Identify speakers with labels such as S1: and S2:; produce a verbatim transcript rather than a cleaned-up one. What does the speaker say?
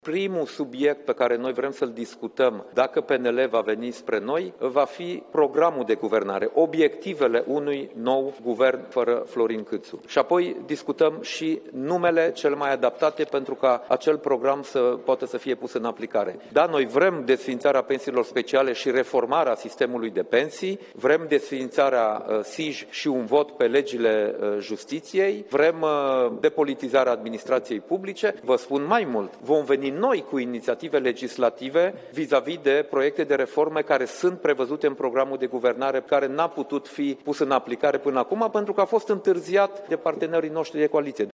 S1: Primul subiect pe care noi vrem să-l discutăm, dacă P N L va veni spre noi, va fi programul de guvernare, obiectivele unui nou guvern fără Florin Câțu. Și apoi discutăm și numele cel mai adaptate pentru ca acel program să poată să fie pus în aplicare. Da, noi vrem desființarea pensiilor speciale și reformarea sistemului de pensii, vrem desființarea S I J și un vot pe legile justiției, vrem depolitizarea administrației publice. Vă spun mai mult, vom veni noi cu inițiative legislative vis-a-vis de proiecte de reforme care sunt prevăzute în programul de guvernare, care n-a putut fi pus în aplicare până acum pentru că a fost întârziat de partenerii noștri de coaliție.